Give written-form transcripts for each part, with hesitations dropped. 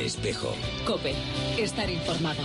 Espejo. COPE. Estar informado.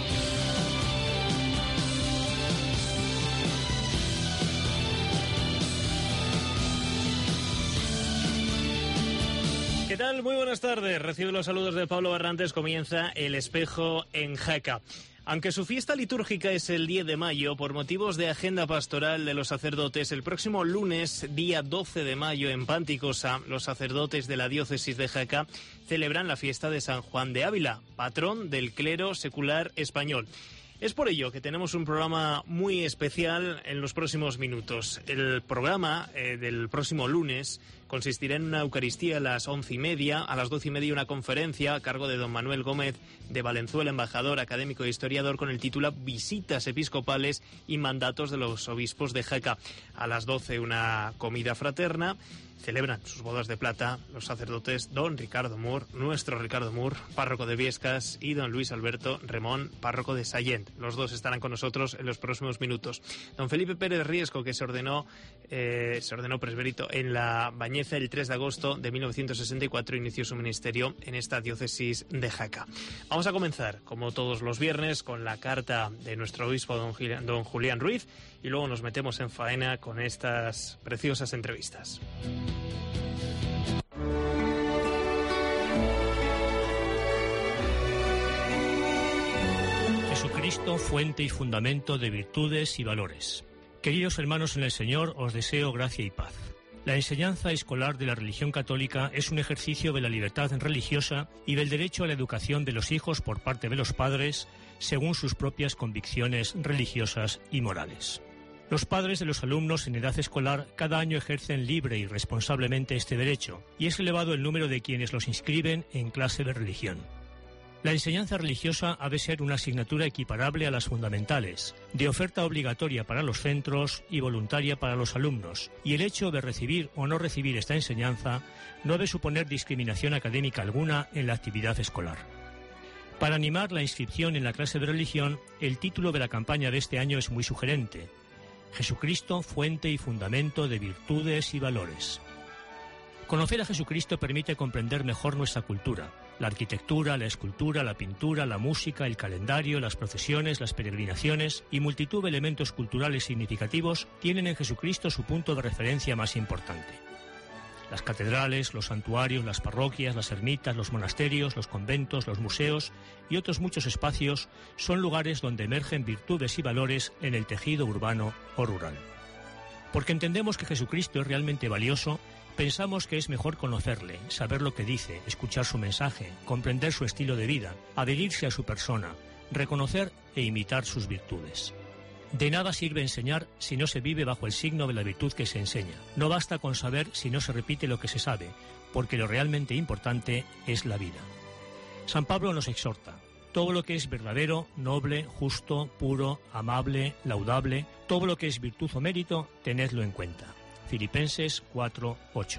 ¿Qué tal? Muy buenas tardes. Recibe los saludos de Pablo Barrantes. Comienza El Espejo en Jaca. Aunque su fiesta litúrgica es el 10 de mayo, por motivos de agenda pastoral de los sacerdotes, el próximo lunes, día 12 de mayo, en Panticosa, los sacerdotes de la diócesis de Jaca celebran la fiesta de San Juan de Ávila, patrón del clero secular español. Es por ello que tenemos un programa muy especial en los próximos minutos. El programa del próximo lunes consistirá en una Eucaristía a las 11:30, a las 12:30 una conferencia a cargo de don Manuel Gómez de Valenzuela, embajador, académico e historiador, con el título Visitas episcopales y mandatos de los obispos de Jaca. A las 12 una comida fraterna. Celebran sus bodas de plata los sacerdotes don Ricardo Mur, nuestro Ricardo Mur, párroco de Viescas, y don Luis Alberto Remón, párroco de Sallent. Los dos estarán con nosotros en los próximos minutos. Don Felipe Pérez Riesco, que se ordenó presbítero en la Bañeza el 3 de agosto de 1964, inició su ministerio en esta diócesis de Jaca. Vamos a comenzar, como todos los viernes, con la carta de nuestro obispo don Julián Ruiz, y luego nos metemos en faena con estas preciosas entrevistas. Jesucristo, fuente y fundamento de virtudes y valores. Queridos hermanos en el Señor, os deseo gracia y paz. La enseñanza escolar de la religión católica es un ejercicio de la libertad religiosa y del derecho a la educación de los hijos por parte de los padres, según sus propias convicciones religiosas y morales. Los padres de los alumnos en edad escolar cada año ejercen libre y responsablemente este derecho, y es elevado el número de quienes los inscriben en clase de religión. La enseñanza religiosa ha de ser una asignatura equiparable a las fundamentales, de oferta obligatoria para los centros y voluntaria para los alumnos, y el hecho de recibir o no recibir esta enseñanza no debe suponer discriminación académica alguna en la actividad escolar. Para animar la inscripción en la clase de religión, el título de la campaña de este año es muy sugerente: Jesucristo, fuente y fundamento de virtudes y valores. Conocer a Jesucristo permite comprender mejor nuestra cultura, la arquitectura, la escultura, la pintura, la música, el calendario, las procesiones, las peregrinaciones y multitud de elementos culturales significativos tienen en Jesucristo su punto de referencia más importante. Las catedrales, los santuarios, las parroquias, las ermitas, los monasterios, los conventos, los museos y otros muchos espacios son lugares donde emergen virtudes y valores en el tejido urbano o rural. Porque entendemos que Jesucristo es realmente valioso, pensamos que es mejor conocerle, saber lo que dice, escuchar su mensaje, comprender su estilo de vida, adherirse a su persona, reconocer e imitar sus virtudes. De nada sirve enseñar si no se vive bajo el signo de la virtud que se enseña. No basta con saber si no se repite lo que se sabe, porque lo realmente importante es la vida. San Pablo nos exhorta: todo lo que es verdadero, noble, justo, puro, amable, laudable, todo lo que es virtud o mérito, tenedlo en cuenta. Filipenses 4:8.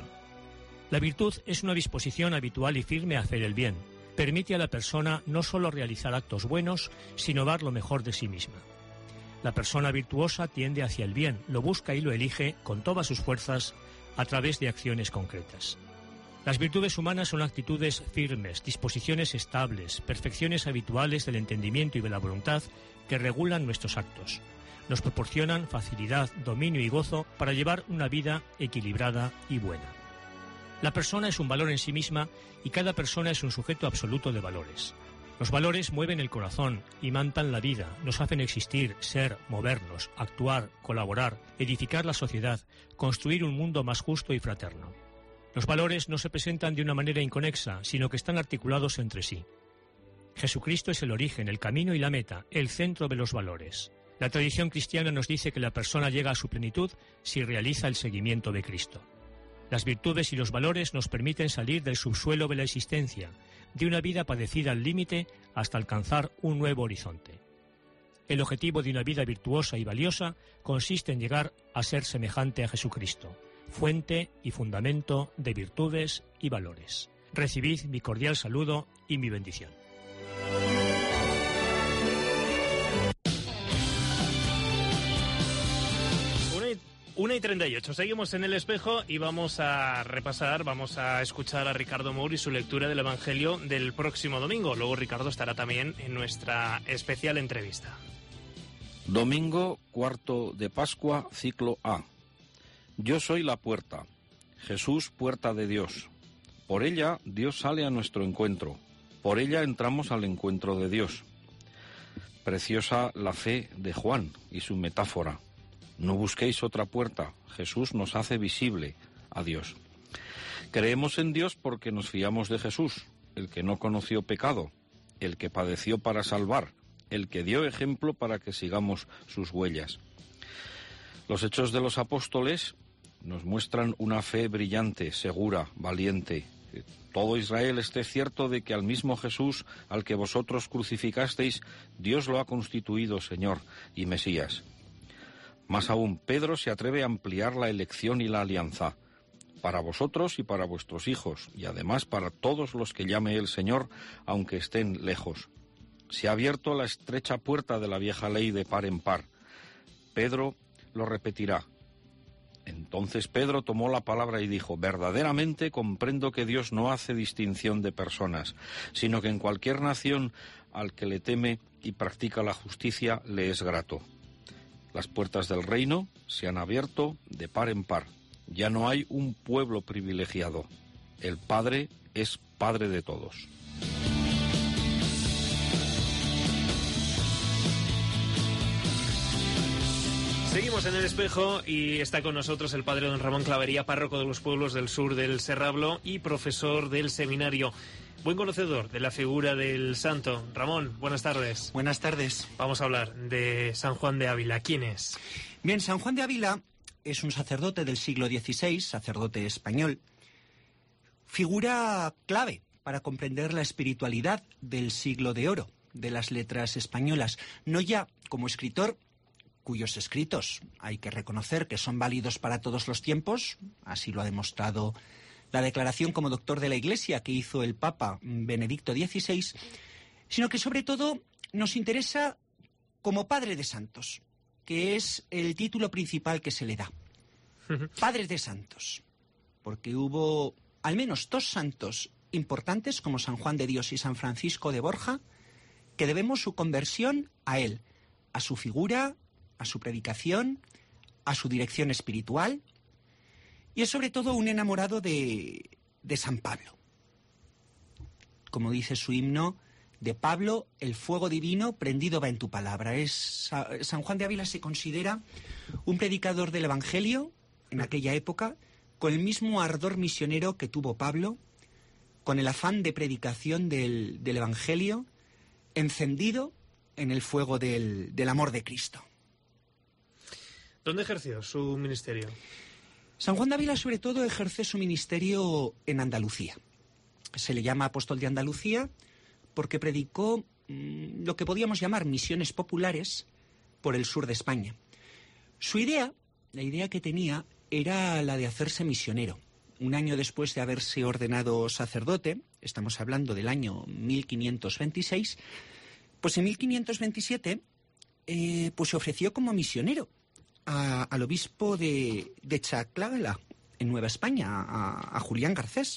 La virtud es una disposición habitual y firme a hacer el bien. Permite a la persona no solo realizar actos buenos, sino dar lo mejor de sí misma. La persona virtuosa tiende hacia el bien, lo busca y lo elige con todas sus fuerzas a través de acciones concretas. Las virtudes humanas son actitudes firmes, disposiciones estables, perfecciones habituales del entendimiento y de la voluntad que regulan nuestros actos. Nos proporcionan facilidad, dominio y gozo para llevar una vida equilibrada y buena. La persona es un valor en sí misma y cada persona es un sujeto absoluto de valores. Los valores mueven el corazón, imantan la vida, nos hacen existir, ser, movernos, actuar, colaborar, edificar la sociedad, construir un mundo más justo y fraterno. Los valores no se presentan de una manera inconexa, sino que están articulados entre sí. Jesucristo es el origen, el camino y la meta, el centro de los valores. La tradición cristiana nos dice que la persona llega a su plenitud si realiza el seguimiento de Cristo. Las virtudes y los valores nos permiten salir del subsuelo de la existencia, de una vida padecida al límite hasta alcanzar un nuevo horizonte. El objetivo de una vida virtuosa y valiosa consiste en llegar a ser semejante a Jesucristo, fuente y fundamento de virtudes y valores. Recibid mi cordial saludo y mi bendición. 1:38. Seguimos en El Espejo y vamos a repasar, vamos a escuchar a Ricardo Moore y su lectura del Evangelio del próximo domingo. Luego Ricardo estará también en nuestra especial entrevista. Domingo cuarto de Pascua, ciclo A. Yo soy la puerta. Jesús, puerta de Dios. Por ella Dios sale a nuestro encuentro. Por ella entramos al encuentro de Dios. Preciosa la fe de Juan y su metáfora. No busquéis otra puerta. Jesús nos hace visible a Dios. Creemos en Dios porque nos fiamos de Jesús, el que no conoció pecado, el que padeció para salvar, el que dio ejemplo para que sigamos sus huellas. Los hechos de los apóstoles nos muestran una fe brillante, segura, valiente. Que todo Israel esté cierto de que al mismo Jesús, al que vosotros crucificasteis, Dios lo ha constituido Señor y Mesías. Más aún, Pedro se atreve a ampliar la elección y la alianza, para vosotros y para vuestros hijos, y además para todos los que llame el Señor, aunque estén lejos. Se ha abierto la estrecha puerta de la vieja ley de par en par. Pedro lo repetirá. Entonces Pedro tomó la palabra y dijo: verdaderamente comprendo que Dios no hace distinción de personas, sino que en cualquier nación al que le teme y practica la justicia le es grato. Las puertas del reino se han abierto de par en par. Ya no hay un pueblo privilegiado. El Padre es Padre de todos. Seguimos en El Espejo y está con nosotros el padre don Ramón Clavería, párroco de los pueblos del sur del Serrablo y profesor del seminario. Buen conocedor de la figura del santo. Ramón, buenas tardes. Buenas tardes. Vamos a hablar de San Juan de Ávila. ¿Quién es? Bien, San Juan de Ávila es un sacerdote del siglo XVI, sacerdote español, figura clave para comprender la espiritualidad del siglo de oro, de las letras españolas, no ya como escritor, cuyos escritos hay que reconocer que son válidos para todos los tiempos, así lo ha demostrado la declaración como doctor de la Iglesia que hizo el Papa Benedicto XVI, sino que sobre todo nos interesa como padre de santos, que es el título principal que se le da. Padre de santos, porque hubo al menos dos santos importantes como San Juan de Dios y San Francisco de Borja, que debemos su conversión a él, a su figura, a su predicación, a su dirección espiritual, y es sobre todo un enamorado de San Pablo. Como dice su himno, de Pablo el fuego divino prendido va en tu palabra. San Juan de Ávila se considera un predicador del Evangelio en aquella época, con el mismo ardor misionero que tuvo Pablo, con el afán de predicación del Evangelio, encendido en el fuego del amor de Cristo. ¿Dónde ejerció su ministerio? San Juan de Ávila, sobre todo, ejerce su ministerio en Andalucía. Se le llama apóstol de Andalucía porque predicó lo que podíamos llamar misiones populares por el sur de España. Su idea, la idea que tenía, era la de hacerse misionero. Un año después de haberse ordenado sacerdote, estamos hablando del año 1526, pues en 1527 pues se ofreció como misionero al obispo de Chaclagala, en Nueva España, a Julián Garcés,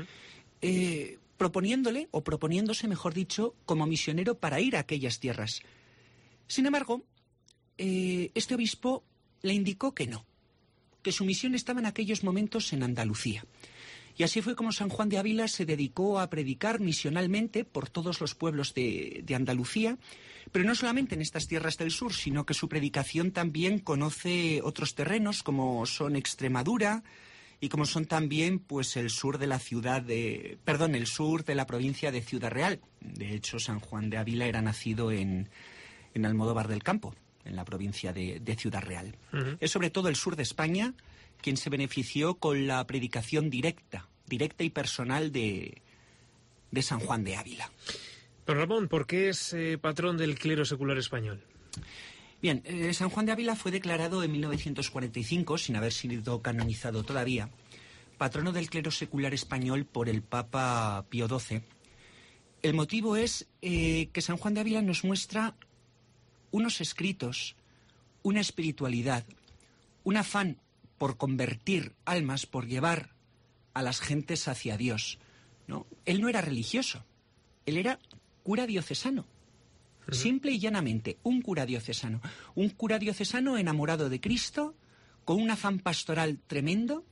proponiéndose, mejor dicho, como misionero para ir a aquellas tierras. Sin embargo, este obispo le indicó que no, que su misión estaba en aquellos momentos en Andalucía. Y así fue como San Juan de Ávila se dedicó a predicar misionalmente por todos los pueblos de Andalucía, pero no solamente en estas tierras del sur, sino que su predicación también conoce otros terrenos como son Extremadura y como son también pues el sur de la el sur de la provincia de Ciudad Real. De hecho, San Juan de Ávila era nacido en Almodóvar del Campo, en la provincia de Ciudad Real. Es sobre todo el sur de España quien se benefició con la predicación directa y personal de San Juan de Ávila. Don Ramón, ¿por qué es patrón del clero secular español? Bien, San Juan de Ávila fue declarado en 1945, sin haber sido canonizado todavía, patrono del clero secular español por el Papa Pío XII. El motivo es que San Juan de Ávila nos muestra unos escritos, una espiritualidad, un afán por convertir almas, por llevar a las gentes hacia Dios, ¿no? Él no era religioso, él era cura diocesano. Simple y llanamente, un cura diocesano. Un cura diocesano enamorado de Cristo, con un afán pastoral tremendo.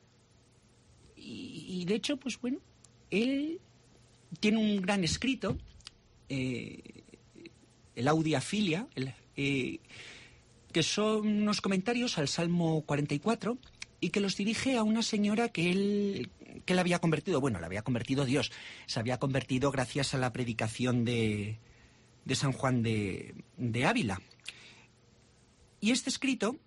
Y de hecho, pues bueno, él tiene un gran escrito, el Audia Filia, que son unos comentarios al Salmo 44 y que los dirige a una señora que él había convertido. Bueno, la había convertido Dios. Se había convertido gracias a la predicación de San Juan de Ávila. Y este escrito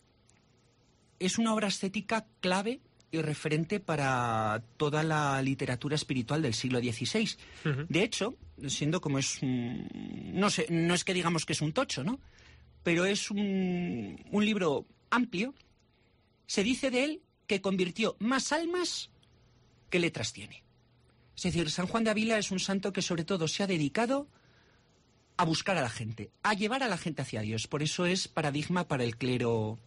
es una obra estética clave y referente para toda la literatura espiritual del siglo XVI. Uh-huh. De hecho, siendo como es no es que digamos que es un tocho, ¿no? Pero es un libro amplio. Se dice de él que convirtió más almas que letras tiene. Es decir, San Juan de Ávila es un santo que sobre todo se ha dedicado a buscar a la gente, a llevar a la gente hacia Dios. Por eso es paradigma para el clero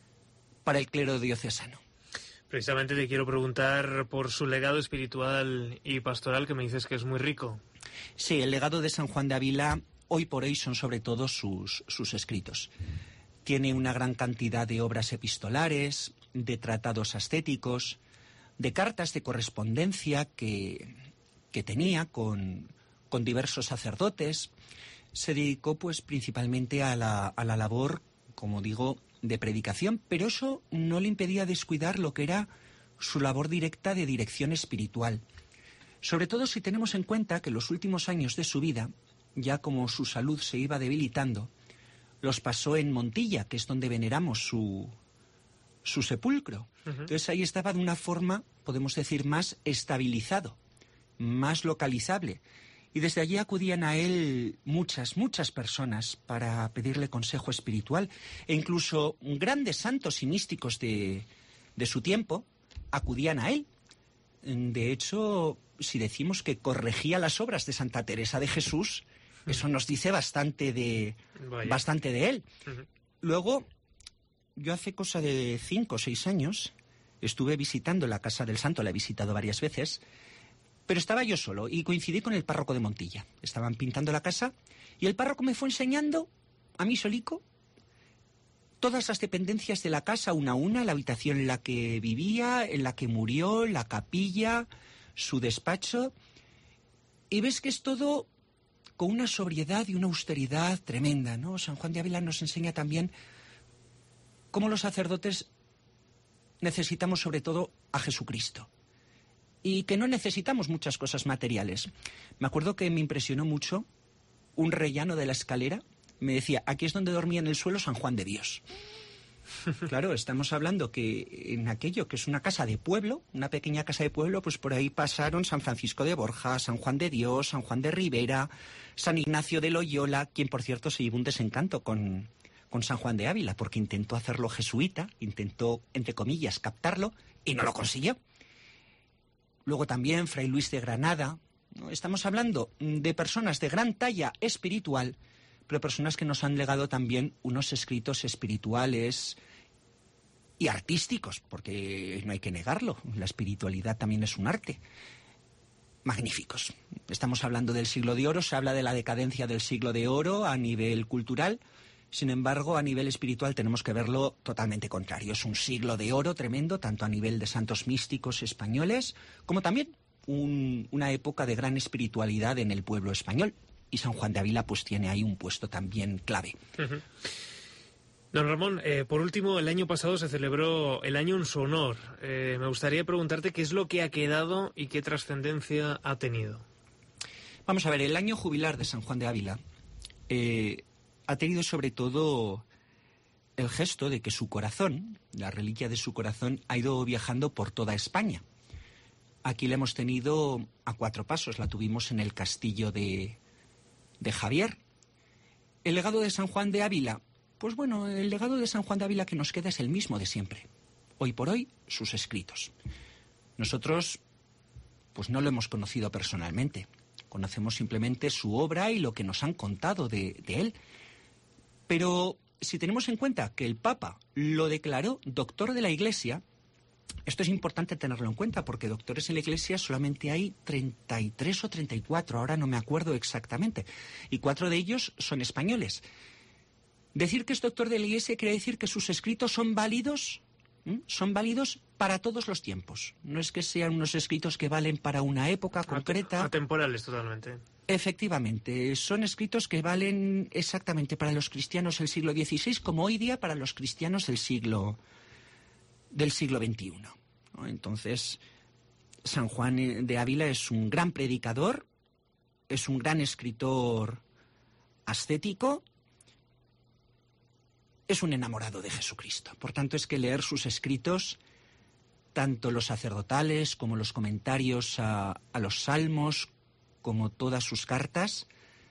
diocesano. Precisamente te quiero preguntar por su legado espiritual y pastoral, que me dices que es muy rico. Sí, el legado de San Juan de Ávila hoy por hoy son sobre todo sus escritos. Tiene una gran cantidad de obras epistolares, de tratados ascéticos, de cartas de correspondencia que tenía con diversos sacerdotes. Se dedicó pues principalmente a la labor, como digo, de predicación, pero eso no le impedía descuidar lo que era su labor directa de dirección espiritual. Sobre todo si tenemos en cuenta que los últimos años de su vida, ya como su salud se iba debilitando, los pasó en Montilla, que es donde veneramos su sepulcro. Uh-huh. Entonces ahí estaba de una forma, podemos decir, más estabilizado, más localizable. Y desde allí acudían a él muchas personas para pedirle consejo espiritual. E incluso grandes santos y místicos de su tiempo acudían a él. De hecho, si decimos que corregía las obras de Santa Teresa de Jesús, eso nos dice bastante de él. Uh-huh. Luego, yo hace cosa de 5 o 6 años estuve visitando la casa del santo, la he visitado varias veces, pero estaba yo solo y coincidí con el párroco de Montilla. Estaban pintando la casa y el párroco me fue enseñando, a mí solico, todas las dependencias de la casa, una a una, la habitación en la que vivía, en la que murió, la capilla, su despacho. Y ves que es todo con una sobriedad y una austeridad tremenda, ¿no? San Juan de Ávila nos enseña también cómo los sacerdotes necesitamos sobre todo a Jesucristo. Y que no necesitamos muchas cosas materiales. Me acuerdo que me impresionó mucho un rellano de la escalera. Me decía, aquí es donde dormía en el suelo San Juan de Dios. Claro, estamos hablando que en aquello que es una casa de pueblo, una pequeña casa de pueblo, pues por ahí pasaron San Francisco de Borja, San Juan de Dios, San Juan de Ribera, San Ignacio de Loyola, quien por cierto se llevó un desencanto con San Juan de Ávila, porque intentó hacerlo jesuita, intentó, entre comillas, captarlo, y no lo consiguió. Luego también Fray Luis de Granada, ¿no? Estamos hablando de personas de gran talla espiritual, pero personas que nos han legado también unos escritos espirituales y artísticos, porque no hay que negarlo, la espiritualidad también es un arte. Magníficos. Estamos hablando del siglo de oro, se habla de la decadencia del siglo de oro a nivel cultural. Sin embargo, a nivel espiritual tenemos que verlo totalmente contrario. Es un siglo de oro tremendo, tanto a nivel de santos místicos españoles, como también una época de gran espiritualidad en el pueblo español. Y San Juan de Ávila pues tiene ahí un puesto también clave. Uh-huh. Don Ramón, por último, el año pasado se celebró el año en su honor. Me gustaría preguntarte qué es lo que ha quedado y qué trascendencia ha tenido. Vamos a ver, el año jubilar de San Juan de Ávila ha tenido sobre todo el gesto de que su corazón, la reliquia de su corazón, ha ido viajando por toda España. Aquí la hemos tenido a 4 pasos, la tuvimos en el castillo de Javier. El legado de San Juan de Ávila, pues bueno, el legado de San Juan de Ávila que nos queda es el mismo de siempre. Hoy por hoy, sus escritos. Nosotros, pues no lo hemos conocido personalmente. Conocemos simplemente su obra y lo que nos han contado de él. Pero si tenemos en cuenta que el Papa lo declaró doctor de la Iglesia, esto es importante tenerlo en cuenta, porque doctores en la Iglesia solamente hay 33 o 34, ahora no me acuerdo exactamente, y 4 de ellos son españoles. Decir que es doctor de la Iglesia quiere decir que sus escritos son válidos para todos los tiempos. No es que sean unos escritos que valen para una época concreta. Atemporales totalmente. Efectivamente, son escritos que valen exactamente para los cristianos del siglo XVI como hoy día para los cristianos del siglo XXI, ¿no? Entonces, San Juan de Ávila es un gran predicador, es un gran escritor ascético, es un enamorado de Jesucristo. Por tanto, es que leer sus escritos, tanto los sacerdotales como los comentarios a los salmos, como todas sus cartas,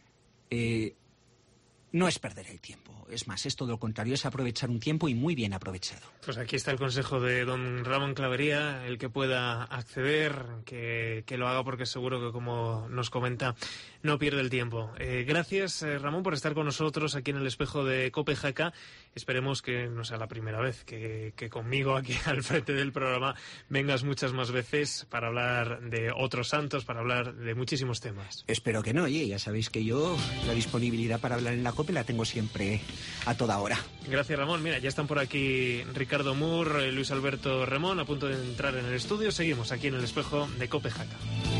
no es perder el tiempo. Es más, es todo lo contrario, es aprovechar un tiempo y muy bien aprovechado. Pues aquí está el consejo de don Ramón Clavería, el que pueda acceder, que lo haga, porque seguro que, como nos comenta, no pierde el tiempo. Gracias, Ramón, por estar con nosotros aquí en el espejo de COPE Jaca. Esperemos que no sea la primera vez que conmigo aquí al frente del programa vengas muchas más veces para hablar de otros santos, para hablar de muchísimos temas. Espero que no, oye, ya sabéis que yo la disponibilidad para hablar en la COPE la tengo siempre a toda hora. Gracias, Ramón. Mira, ya están por aquí Ricardo Moore, Luis Alberto Remón, a punto de entrar en el estudio. Seguimos aquí en el espejo de COPE Jaca.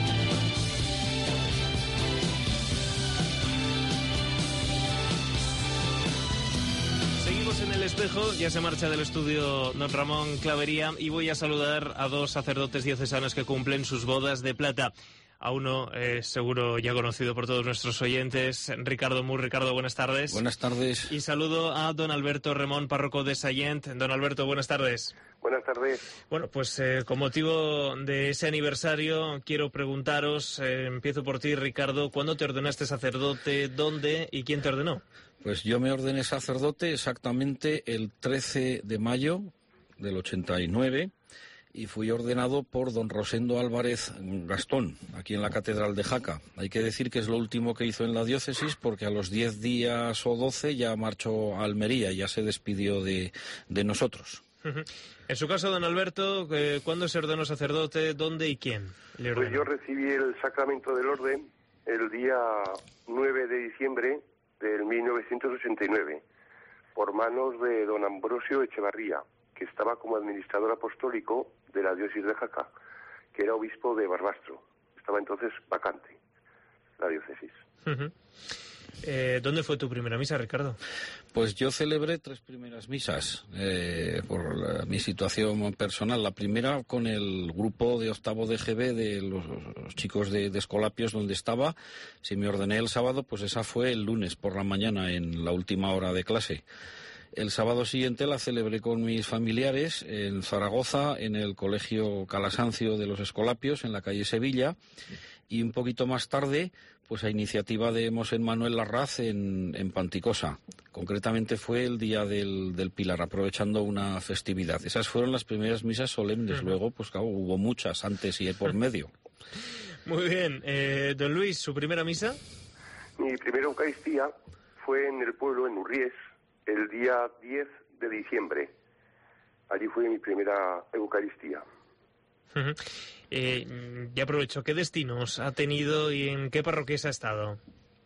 En el espejo, ya se marcha del estudio don Ramón Clavería, y voy a saludar a 2 sacerdotes diocesanos que cumplen sus bodas de plata. A uno, seguro ya conocido por todos nuestros oyentes, Ricardo Moore. Ricardo, buenas tardes. Buenas tardes. Y saludo a don Alberto Remón, párroco de Sallent. Don Alberto, buenas tardes. Buenas tardes. Bueno, pues con motivo de ese aniversario, quiero preguntaros, empiezo por ti, Ricardo, ¿cuándo te ordenaste sacerdote, dónde y quién te ordenó? Pues yo me ordené sacerdote exactamente el 13 de mayo del 89 y fui ordenado por don Rosendo Álvarez Gastón, aquí en la Catedral de Jaca. Hay que decir que es lo último que hizo en la diócesis, porque a los 10 días o 12 ya marchó a Almería y ya se despidió de nosotros. En su caso, don Alberto, ¿cuándo se ordenó sacerdote, dónde y quién le ordenó? Pues yo recibí el sacramento del orden el día 9 de diciembre del 1989, por manos de don Ambrosio Echevarría, que estaba como administrador apostólico de la diócesis de Jaca, que era obispo de Barbastro. Estaba entonces vacante la diócesis. ¿Dónde fue tu primera misa, Ricardo? Pues yo celebré 3 primeras misas por mi situación personal. La primera con el grupo de octavo de GB de los chicos de Escolapios, donde estaba. Si me ordené el sábado, pues esa fue el lunes por la mañana, en la última hora de clase. El sábado siguiente la celebré con mis familiares en Zaragoza, en el Colegio Calasancio de los Escolapios, en la calle Sevilla, y un poquito más tarde, pues a iniciativa de Mosén Manuel Larraz en Panticosa. Concretamente fue el día del Pilar, aprovechando una festividad. Esas fueron las primeras misas solemnes. Luego, pues claro, hubo muchas antes y por medio. Muy bien. Don Luis, ¿su primera misa? Mi primera Eucaristía fue en el pueblo, en Urries, el día 10 de diciembre. Allí fue mi primera Eucaristía. Ya aprovecho, ¿qué destinos ha tenido y en qué parroquias ha estado?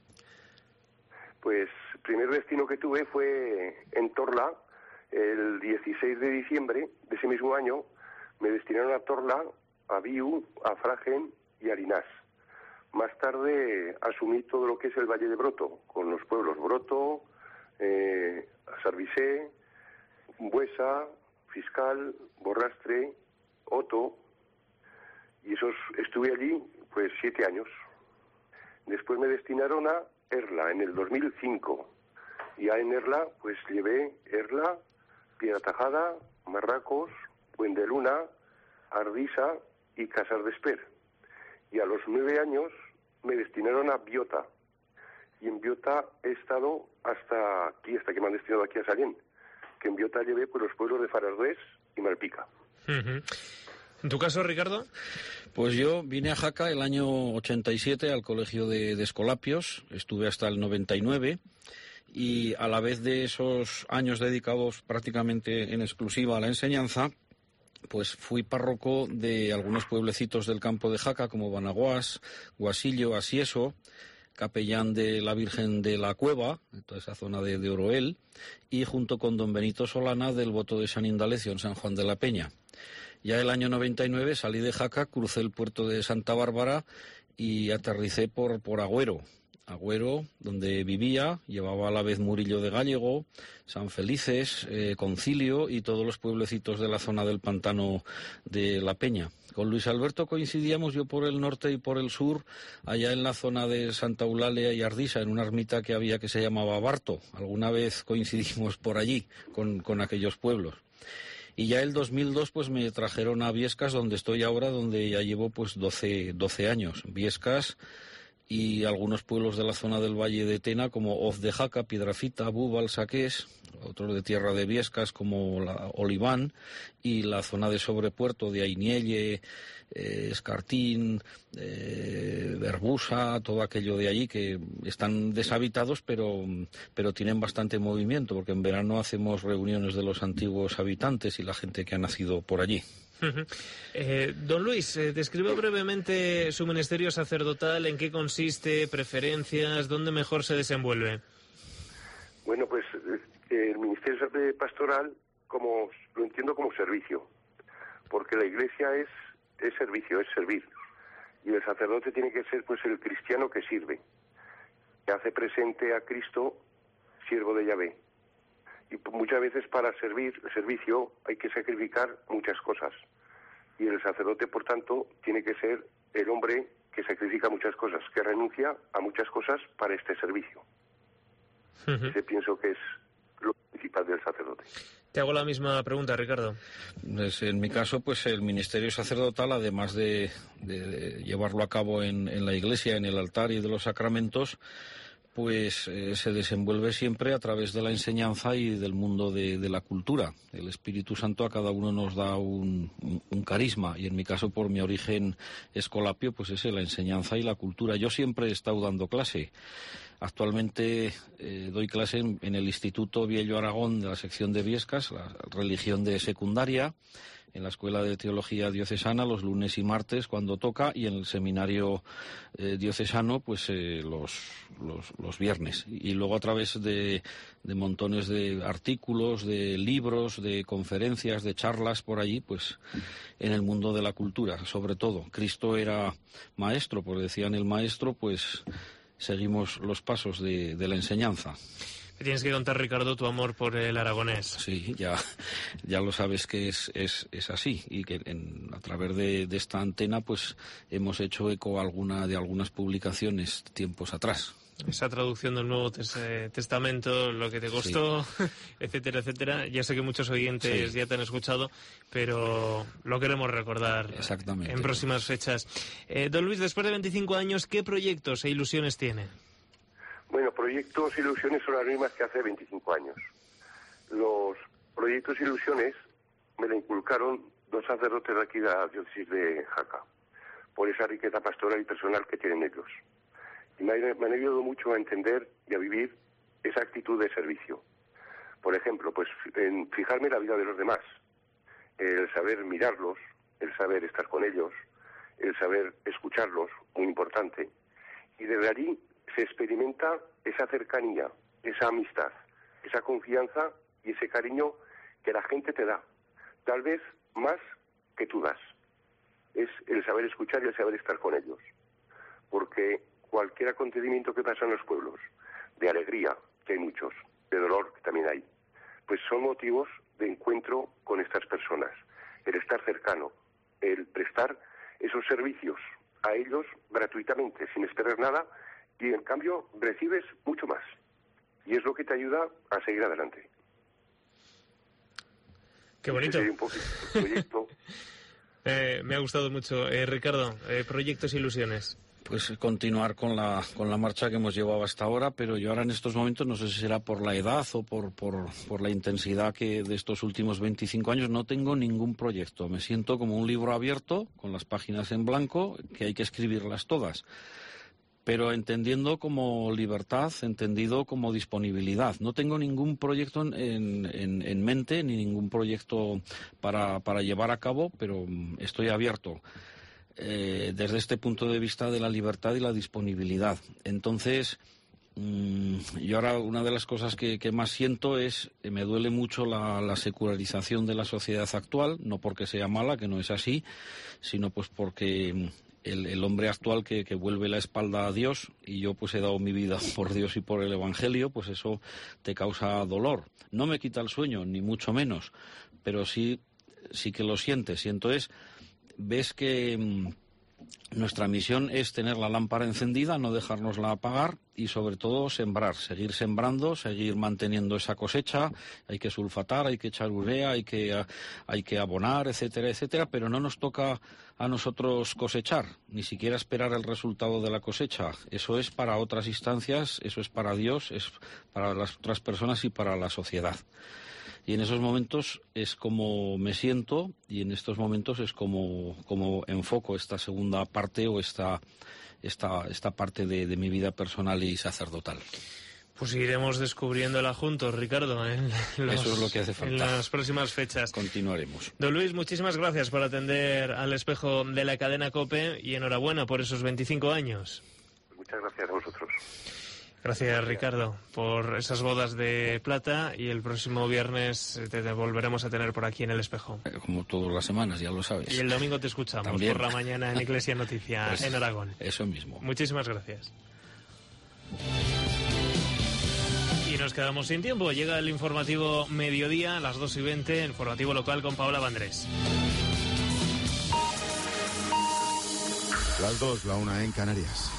Pues el primer destino que tuve fue en Torla. El 16 de diciembre de ese mismo año me destinaron a Torla, a Viu, a Fragen y a Llinás. Más tarde asumí todo lo que es el Valle de Broto, con los pueblos Broto, Sarvisé, Buesa, Fiscal, Borrastre, Oto, y estuve allí pues 7 años. Después me destinaron a Erla en el 2005, y ya en Erla pues llevé Erla, Piedra Tajada, Marracos, Buendeluna, Ardisa y Casas de Esper. Y a los 9 años me destinaron a Biota, y en Biota he estado hasta que me han destinado aquí a Sallent, que en Biota llevé pues los pueblos de Farardés y Malpica. ¿En tu caso, Ricardo? Pues yo vine a Jaca el año 87 al colegio de Escolapios, estuve hasta el 99 y a la vez de esos años dedicados prácticamente en exclusiva a la enseñanza, pues fui párroco de algunos pueblecitos del campo de Jaca, como Banaguás, Guasillo, Asieso, capellán de la Virgen de la Cueva, en toda esa zona de Oroel, y junto con don Benito Solana del Voto de San Indalecio en San Juan de la Peña. Ya el año 99 salí de Jaca, crucé el puerto de Santa Bárbara y aterricé por Agüero, donde vivía, llevaba a la vez Murillo de Gallego, San Felices, Concilio y todos los pueblecitos de la zona del pantano de La Peña. Con Luis Alberto coincidíamos, yo por el norte y por el sur, allá en la zona de Santa Eulalia y Ardisa, en una ermita que había que se llamaba Barto. Alguna vez coincidimos por allí con aquellos pueblos. Y ya el 2002 pues me trajeron a Biescas, donde estoy ahora, donde ya llevo pues 12 años. Biescas y algunos pueblos de la zona del Valle de Tena, como Hoz de Jaca, Piedrafita, Búbal, Saqués, otros de tierra de Biescas, como Oliván, y la zona de Sobrepuerto, de Ainielle, Escartín, Berbusa, todo aquello de allí, que están deshabitados, pero tienen bastante movimiento, porque en verano hacemos reuniones de los antiguos habitantes y la gente que ha nacido por allí. Don Luis, describe brevemente su ministerio sacerdotal, en qué consiste, preferencias, dónde mejor se desenvuelve. Bueno, pues el ministerio pastoral lo entiendo como servicio, porque la iglesia es servicio, es servir, y el sacerdote tiene que ser pues el cristiano que sirve, que hace presente a Cristo, siervo de Yahvé. Y muchas veces para servicio hay que sacrificar muchas cosas. Y el sacerdote, por tanto, tiene que ser el hombre que sacrifica muchas cosas, que renuncia a muchas cosas para este servicio. Ese pienso que es lo principal del sacerdote. Te hago la misma pregunta, Ricardo. Pues en mi caso, pues el ministerio sacerdotal, además de llevarlo a cabo en la iglesia, en el altar y de los sacramentos, pues se desenvuelve siempre a través de la enseñanza y del mundo de la cultura. El Espíritu Santo a cada uno nos da un carisma, y en mi caso, por mi origen escolapio, pues es la enseñanza y la cultura. Yo siempre he estado dando clase. Actualmente doy clase en el Instituto Viello Aragón de la sección de Biescas, la religión de secundaria, en la Escuela de Teología Diocesana los lunes y martes cuando toca, y en el seminario diocesano pues los viernes. Y luego a través de montones de artículos, de libros, de conferencias, de charlas por allí, pues en el mundo de la cultura, sobre todo. Cristo era maestro, pues decían el maestro, pues seguimos los pasos de la enseñanza. Tienes que contar, Ricardo, tu amor por el aragonés. Sí, ya lo sabes que es así, y que a través de esta antena pues hemos hecho eco de algunas publicaciones tiempos atrás. Esa traducción del Nuevo Testamento, lo que te costó, sí. Etcétera, etcétera. Ya sé que muchos oyentes ya te han escuchado, pero lo queremos recordar en próximas fechas. Don Luis, después de 25 años, ¿qué proyectos e ilusiones tiene? Bueno, proyectos e ilusiones son las mismas que hace 25 años. Los proyectos e ilusiones me la inculcaron dos sacerdotes de aquí de la diócesis de Jaca, por esa riqueza pastoral y personal que tienen ellos. Y me han ayudado mucho a entender y a vivir esa actitud de servicio. Por ejemplo, pues en fijarme en la vida de los demás, el saber mirarlos, el saber estar con ellos, el saber escucharlos, muy importante. Y desde allí se experimenta esa cercanía, esa amistad, esa confianza y ese cariño que la gente te da, tal vez más que tú das. Es el saber escuchar y el saber estar con ellos. Porque cualquier acontecimiento que pasa en los pueblos, de alegría, que hay muchos, de dolor, que también hay, pues son motivos de encuentro con estas personas. El estar cercano, el prestar esos servicios a ellos gratuitamente, sin esperar nada, y en cambio recibes mucho más. Y es lo que te ayuda a seguir adelante. Qué bonito. Ese sería un poquito el proyecto. Me ha gustado mucho. Ricardo, proyectos e ilusiones. Pues continuar con la marcha que hemos llevado hasta ahora, pero yo ahora en estos momentos, no sé si será por la edad o por la intensidad que de estos últimos 25 años, no tengo ningún proyecto. Me siento como un libro abierto, con las páginas en blanco, que hay que escribirlas todas. pero entendiendo como libertad, entendido como disponibilidad. No tengo ningún proyecto en mente, ni ningún proyecto para llevar a cabo, pero estoy abierto desde este punto de vista de la libertad y la disponibilidad. Entonces, yo ahora una de las cosas que más siento es, me duele mucho la secularización de la sociedad actual, no porque sea mala, que no es así, sino pues porque el hombre actual que vuelve la espalda a Dios, y yo pues he dado mi vida por Dios y por el Evangelio, pues eso te causa dolor. No me quita el sueño, ni mucho menos, pero sí que lo sientes. Y entonces ves que nuestra misión es tener la lámpara encendida, no dejárnosla apagar y sobre todo sembrar, seguir sembrando, seguir manteniendo esa cosecha. Hay que sulfatar, hay que echar urea, hay que abonar, etcétera, etcétera, pero no nos toca a nosotros cosechar, ni siquiera esperar el resultado de la cosecha. Eso es para otras instancias, eso es para Dios, es para las otras personas y para la sociedad. Y en esos momentos es como me siento, y en estos momentos es como enfoco esta segunda parte o esta parte de mi vida personal y sacerdotal. Pues iremos descubriéndola juntos, Ricardo, eso es lo que hace falta. En las próximas fechas. Continuaremos. Don Luis, muchísimas gracias por atender al espejo de la cadena COPE y enhorabuena por esos 25 años. Muchas gracias a vosotros. Gracias, Ricardo, por esas bodas de plata, y el próximo viernes te volveremos a tener por aquí en el espejo. Como todas las semanas, ya lo sabes. Y el domingo te escuchamos también por la mañana en Iglesia Noticia, pues, en Aragón. Eso mismo. Muchísimas gracias. Y nos quedamos sin tiempo. Llega el informativo mediodía a las 2:20, informativo local con Paola Vandrés. Las 2, la 1 en Canarias.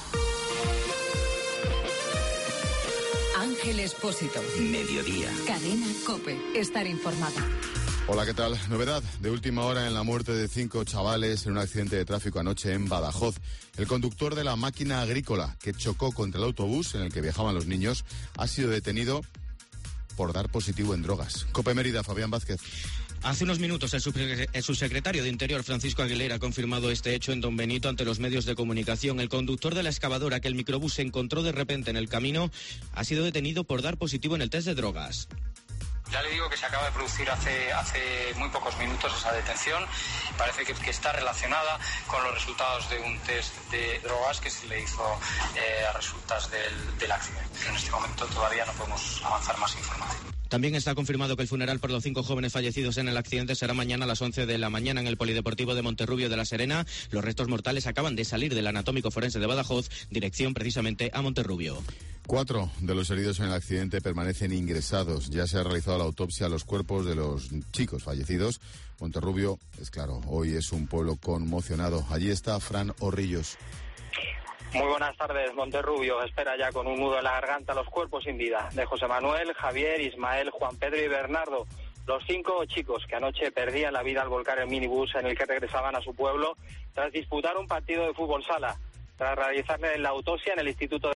Ángel Expósito. Mediodía. Cadena COPE. Estar informado. Hola, ¿qué tal? Novedad de última hora en la muerte de 5 chavales en un accidente de tráfico anoche en Badajoz. El conductor de la máquina agrícola que chocó contra el autobús en el que viajaban los niños ha sido detenido por dar positivo en drogas. COPE Mérida, Fabián Vázquez. Hace unos minutos el subsecretario de Interior, Francisco Aguilera, ha confirmado este hecho en Don Benito ante los medios de comunicación. El conductor de la excavadora que el microbús se encontró de repente en el camino ha sido detenido por dar positivo en el test de drogas. Ya le digo que se acaba de producir hace muy pocos minutos esa detención. Parece que está relacionada con los resultados de un test de drogas que se le hizo a resultas del accidente. En este momento todavía no podemos avanzar más información. También está confirmado que el funeral por los 5 jóvenes fallecidos en el accidente será mañana a las 11 de la mañana en el Polideportivo de Monterrubio de la Serena. Los restos mortales acaban de salir del Anatómico Forense de Badajoz, dirección precisamente a Monterrubio. 4 de los heridos en el accidente permanecen ingresados. Ya se ha realizado la autopsia a los cuerpos de los chicos fallecidos. Monterrubio, es claro, hoy es un pueblo conmocionado. Allí está Fran Orrillos. Muy buenas tardes. Monterrubio espera ya con un nudo en la garganta los cuerpos sin vida de José Manuel, Javier, Ismael, Juan Pedro y Bernardo. Los 5 chicos que anoche perdían la vida al volcar el minibús en el que regresaban a su pueblo tras disputar un partido de fútbol sala. Tras realizarle la autopsia en el Instituto